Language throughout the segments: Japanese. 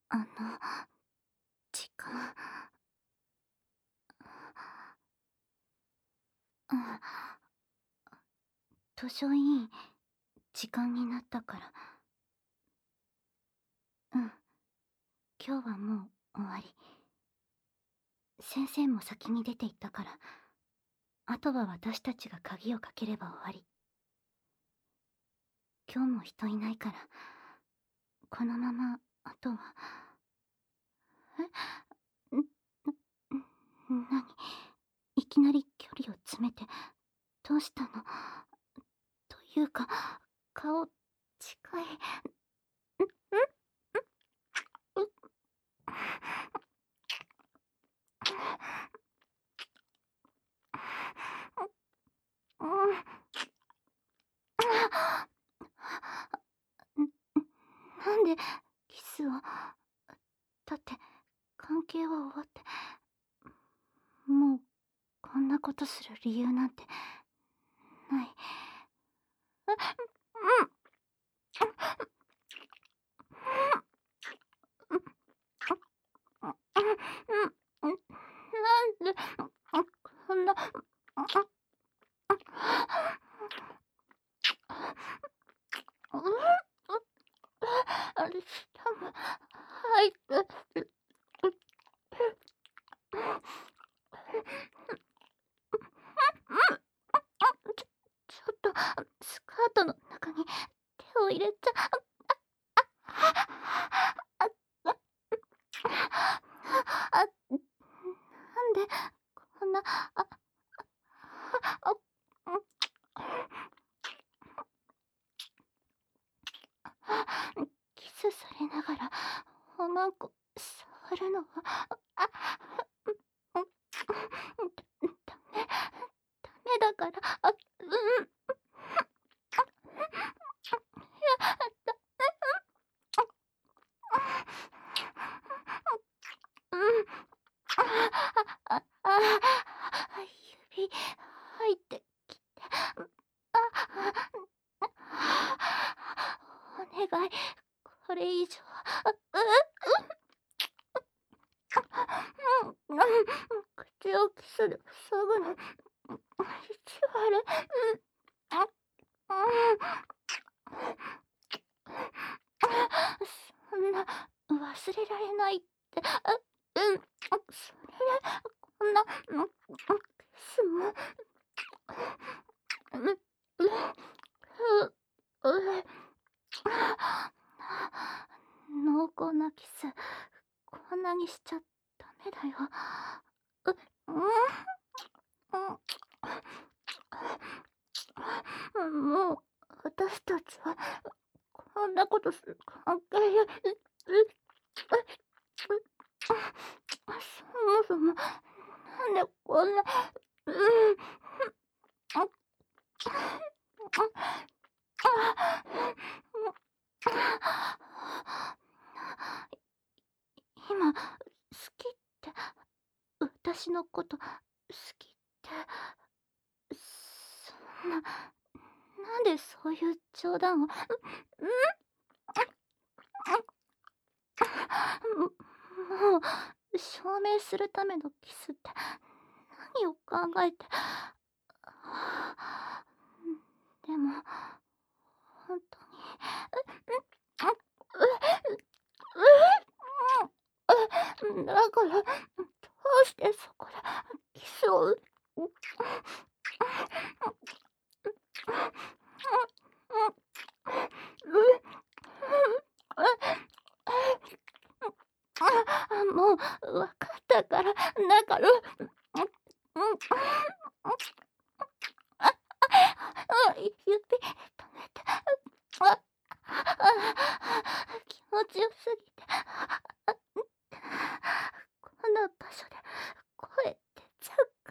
あの、時間、うん、図書委員、時間になったから。うん、今日はもう終わり。先生も先に出て行ったから、あとは私たちが鍵をかければ終わり。今日も人いないから、このまま、あとは。え、何、いきなり距離を詰めて、どうしたの？というか、顔、近い。なんでキスを。だって関係は終わって、もうこんなことする理由なんてない。なんでこんな。あれ、多分入ってる。ちょっとスカートの中に手を入れちゃ。なんでこんな。キスされながらおまんこ触るのは。ダメだから。指入ってきて。お願い、これ以上。口をキスで塞ぐの。意地悪。そんな忘れられないって。それでこんなキスも。濃厚なキス、こんなにしちゃダメだよ。もう私たちはこんなことする関係。そもそもなんでこんな。今、好きって、私のこと好きって、そんな、なんでそういう冗談を。もう証明するためのキスって何を考えて。でも本当に。だからどうしてそこでキスを。もう分かったから。だから。指止めて。気持ちよすぎて。この場所で声出ちゃうから。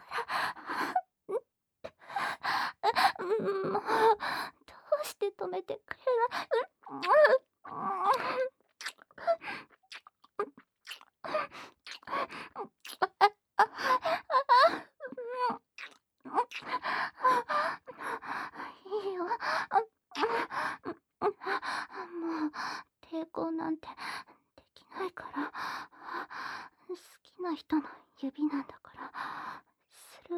もうどうして止めてくれない。いいよ。もう抵抗なんてできないから。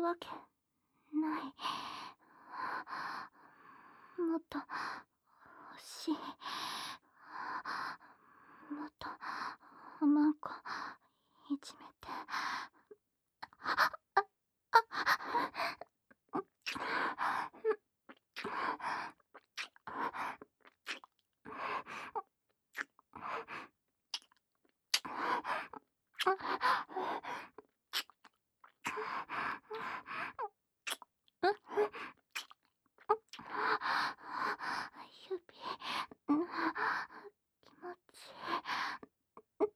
わけない。もっと欲しい。もっとおまんこいじめて。指、気持ちいい。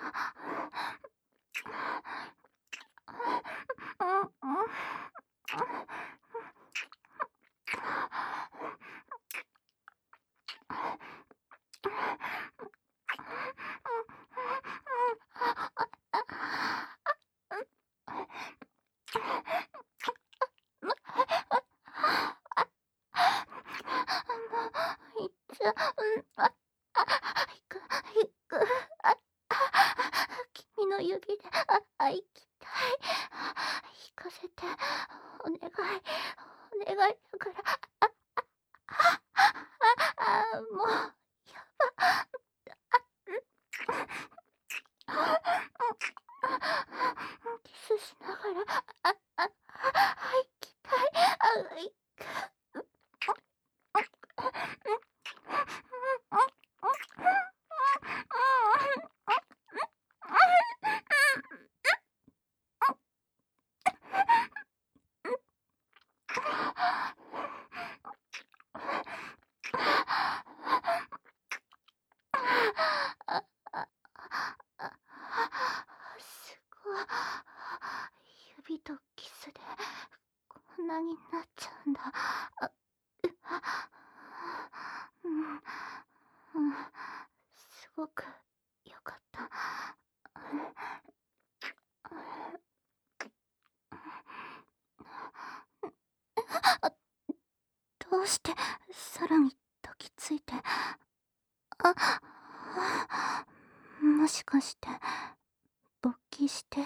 いっちゃう。いく。君の指で、行きたい。引かせて。お願い。お願いだから。もう、やば。キスしながら、行きたい。行く。すごい。指とキスでこんなになっちゃうんだ。うん、すごくよかった。どうしてさらに抱きついて。もしかして勃起してる。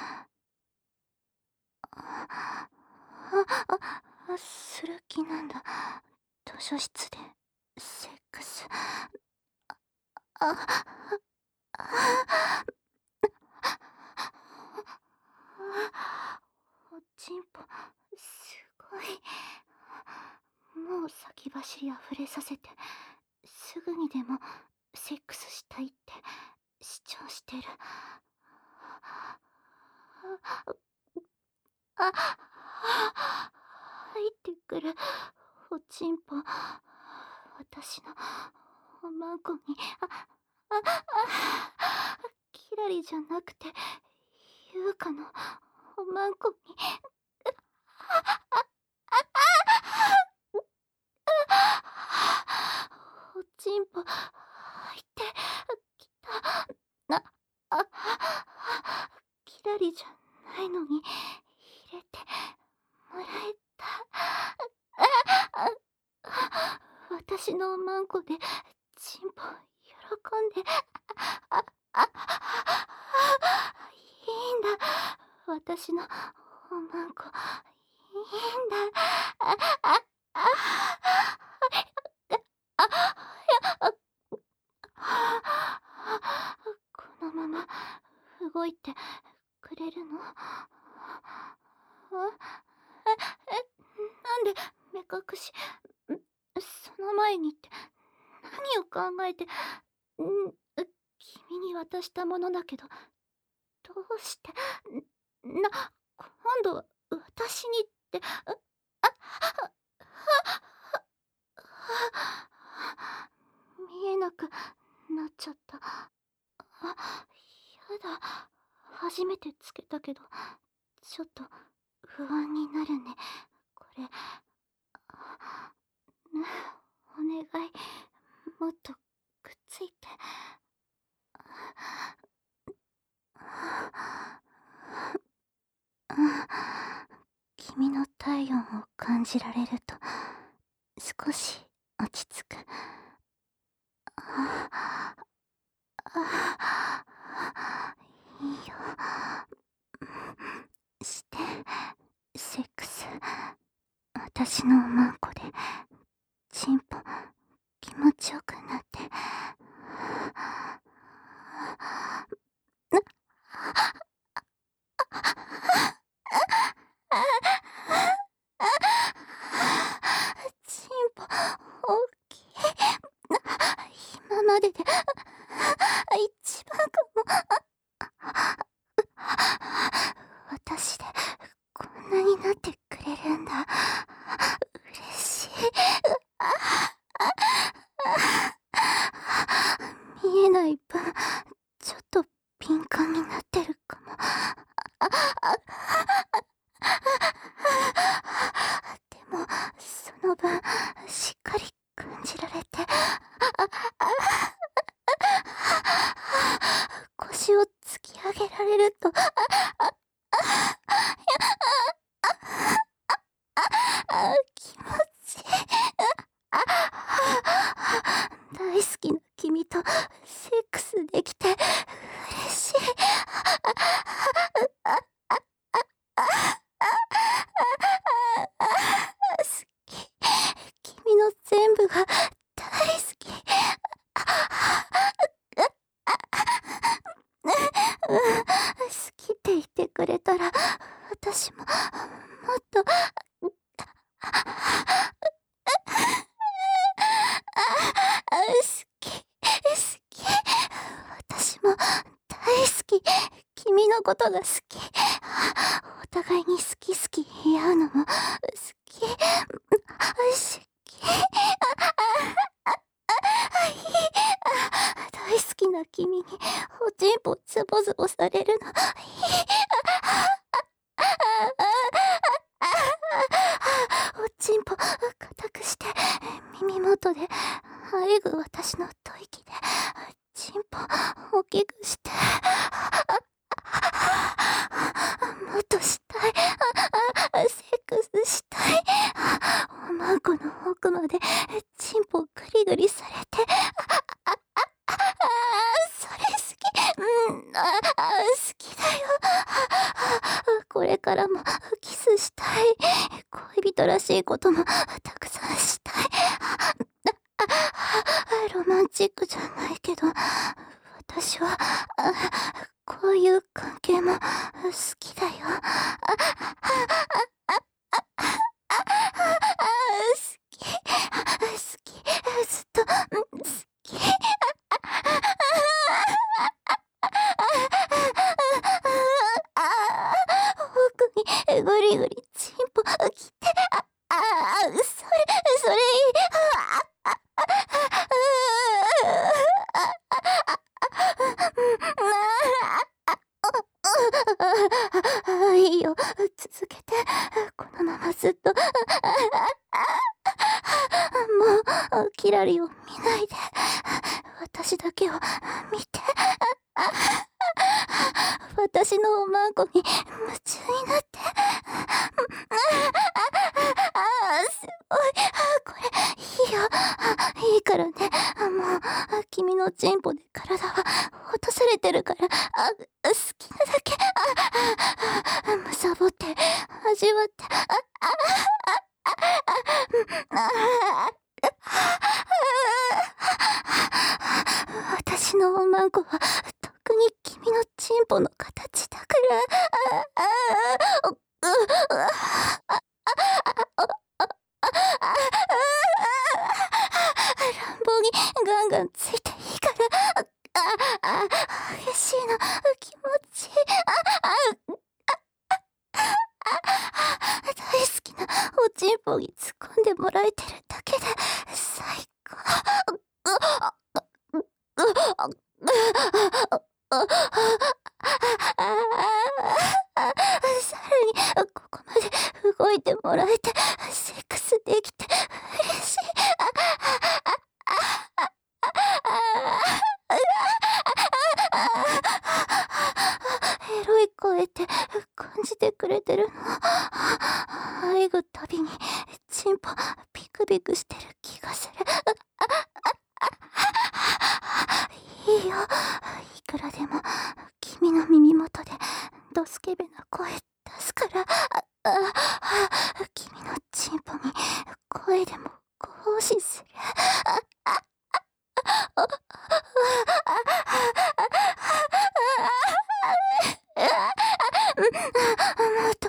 する気なんだ。図書室でセックス。おちんぽすごい。もう先走り溢れさせて、すぐにでもセックスしたいって主張してる。入ってくるおちんぽ、私のおまんこに。キラリじゃなくて優香のおまんこに。おちんぽ入ってきた。な、あ、キラリじゃないのに入れてもらえた。私のおまんこでちんぽ喜んで。いいんだ。私のおまんこいいんだ。このまま動いてくれるの？なんで目隠し。その前にって何を考えて。君に渡したものだけど、どうして。今度は私にって。見えなくなっちゃった。やだ。初めてつけたけど、ちょっと不安になるね。これ。お願い。もっとくっついて。君の体温を感じられると少し落ち着く。いいよ。してセックス、私のおまんこで、チンポ、気持ちよくなって。チンポ、大きい。今までで、一番かも。私で、こんなになってくれるんだ。嬉しい。見えない分、ちょっと敏感になってるかも。でも、その分、しっかり感じられて、腰を突き上げられると、気持ちいい。大好きな君とセックスできて嬉しい。好き。君の全部が大好き。好きって言ってくれたら、私ももっと好き、好き。私も大好き。君のことが好き。お互いに好き好き言い合うのも好き。好き。大好きな君におちんぽズボズボされるの。おちんぽ固くして耳元であえぐ私の吐息でちんぽ大きくしてもっとしたい。セックスしたい。おまんこの奥までちんぽグリグリされてそれ好き。好きだよ。これからもキスしたい。恋人らしいこともたくさんしたい。ロマンチックじゃないけど、私はこういう関係も好きだよ。好き、好き、ずっと好き。奥にぐりぐりチンポ来て、それいい。いいよ、続けて。このままずっと。もう、キラリを見ないで。私だけを見て。私のおまんこに夢中になって。すごい。これ、いいよ。いいからね。もう、君のチンポで体は落とされてるから、好きなだけ、むさぼって、味わって、私のおまんこは、特に君のチンポの形だから、乱暴にガンガンついていいから。激しいの気持ちいい。大好きなおちんぽに突っ込んでもらえてるだけで最高。さらにここまで動いてもらえてセックスできて嬉しい。エロい声って感じてくれてるの。愛ぐたびにチンポビクビクしてる気がする。いいよ、いくらでも君の耳元でドスケベな声出すから。 君のチンポに声でも行使する。もっと、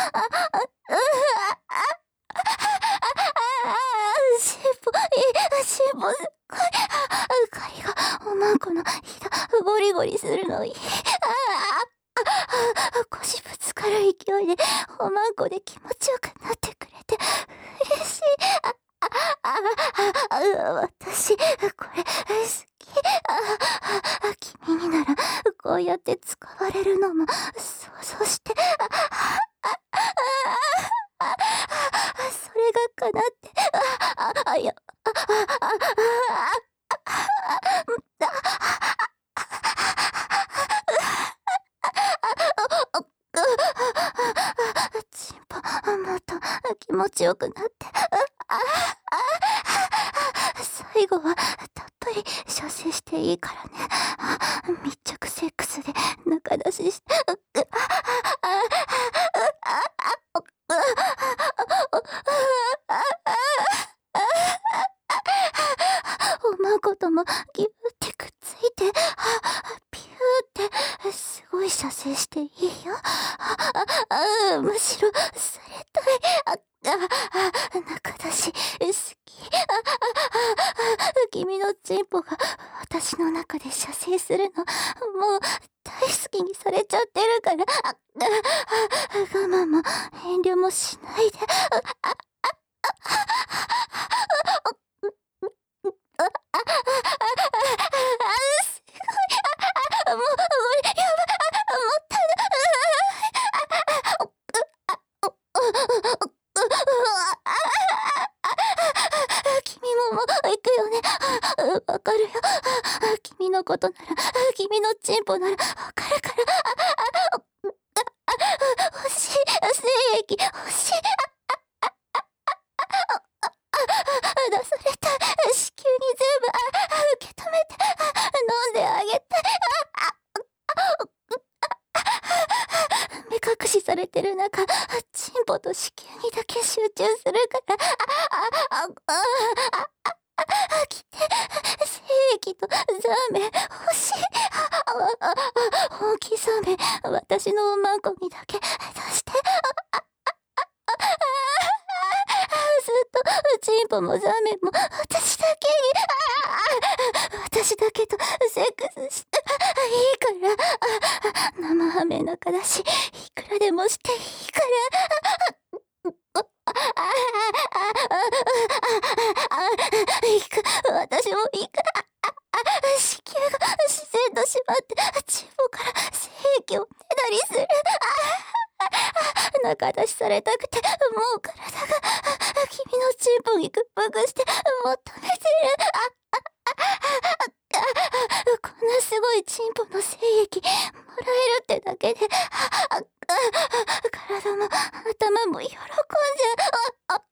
しっぽすっごい。狩りがおまんこのひだゴリゴリするのいい。腰ぶつかる勢いでおまんこで気持ちよくなってくれて嬉しい。私これ好き。君にならこうやって使われるのも想像して、それが叶って、いや、チンポもっと気持ちよくなって、最後はたっぷり射精していいからね。密着セックスで仲出しして、おまんこともギューってくっついて、ピューってすごい射精していいよ。むしろされたい。仲出し好き。君のチンポが私の中で射精するのもう大好きにされちゃってるから、我慢も遠慮もしないで。すごい。もう俺やばい。もったい君ももう行くよね。わかるよ。君のことなら、君のチンポならわかるから。欲しい。精液欲しい。出された子宮に全部受け止めて飲んであげて。目隠しされてる中、チンポと子宮にだけ集中するから、来て、精液とザーメン欲しい。本気ザーメン私のおまんこにだけ出して。ずっとチンポもザーメンも私だけに、私だけとセックスしていいから。生ハメ中だしいくらでもしていいから。行く。私も行く。子宮が自然と締まってチンポから精液をねだりする。仲出しされたくてもう体が君のチンポに屈服して求めてる。こんなすごいチンポの精液もらえるってだけで体も頭も喜んじゃう。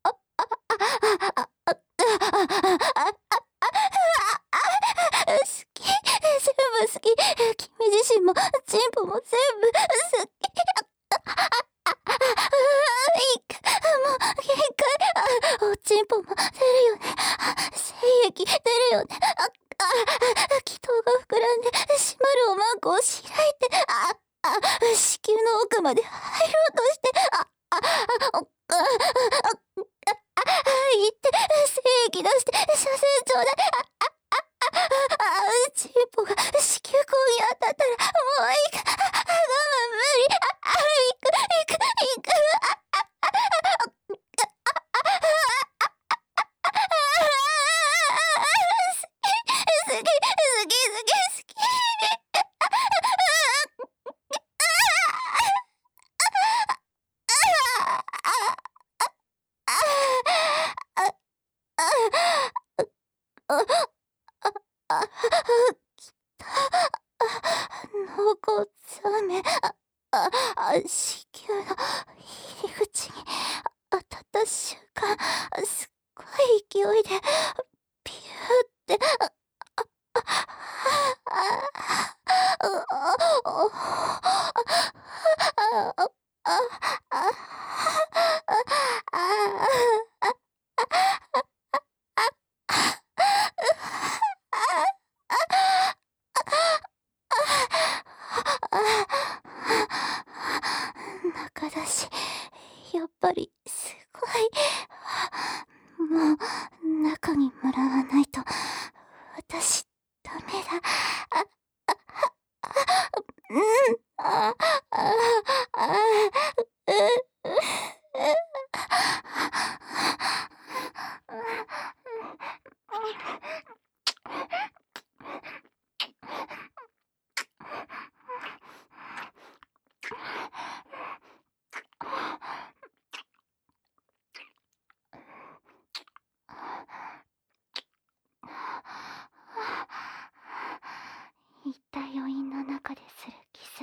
好き。全部好き。君自身もチンポも全部好き。いく。もう限界。おちんぽも出るよね。精液出るよね。気筒が膨らんで閉まるおまんこを開いて、子宮の奥まで入ろうとして、行って精液出して射精ちょうだい。チンポが子宮口に当たったらもういいか。我慢無理。行く。好き。濃厚ザメ、子宮の入り口に当たった瞬間、すっごい勢いでピューって、 ぱりすごい。もう中にもらわないと私ダメだ。あ、うん、う、う、言った余韻の中でするキス。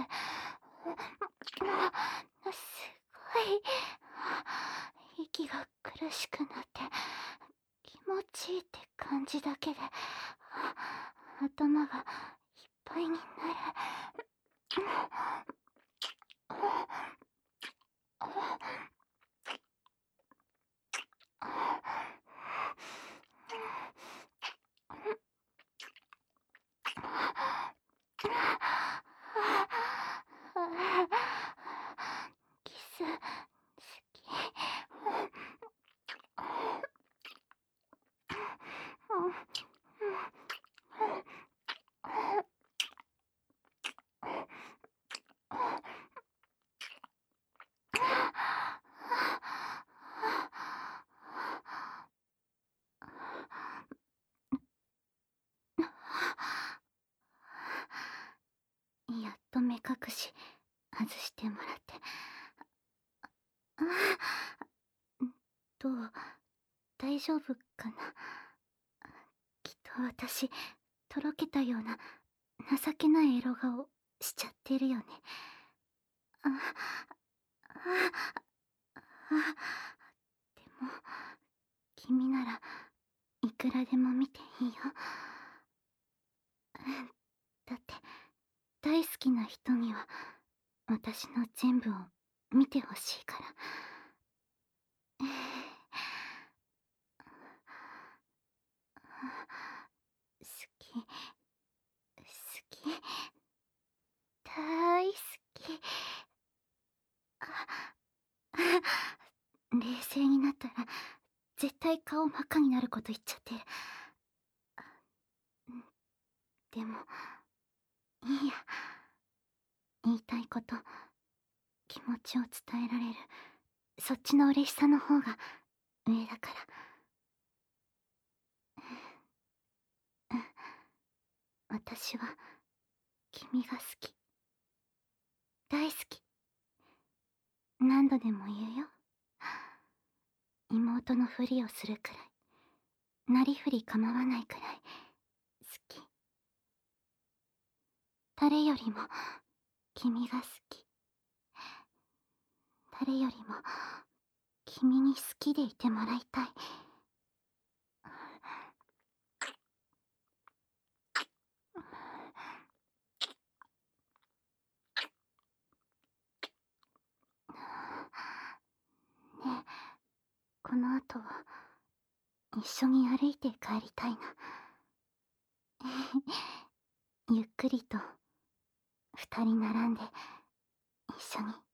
すごい。息が苦しくなって気持ちいいって感じだけで頭がいっぱいになる。キス好き。やっと目隠し外してもらって。どう、大丈夫かな。きっと私とろけたような情けないエロ顔しちゃってるよね。ああでも君ならいくらでも見ていいよ。だって大好きな人には私の全部を見てほしいから。好き、好き、大好き。冷静になったら絶対顔真っ赤になること言っちゃってる。でもいいや。言いたいこと、気持ちを伝えられる、そっちの嬉しさの方が上だから。私は君が好き、大好き。何度でも言うよ。妹のふりをするくらい、なりふり構わないくらい好き。誰よりも君が好き。誰よりも君に好きでいてもらいたい。ねえ、この後は一緒に歩いて帰りたいな。ゆっくりと二人並んで一緒に。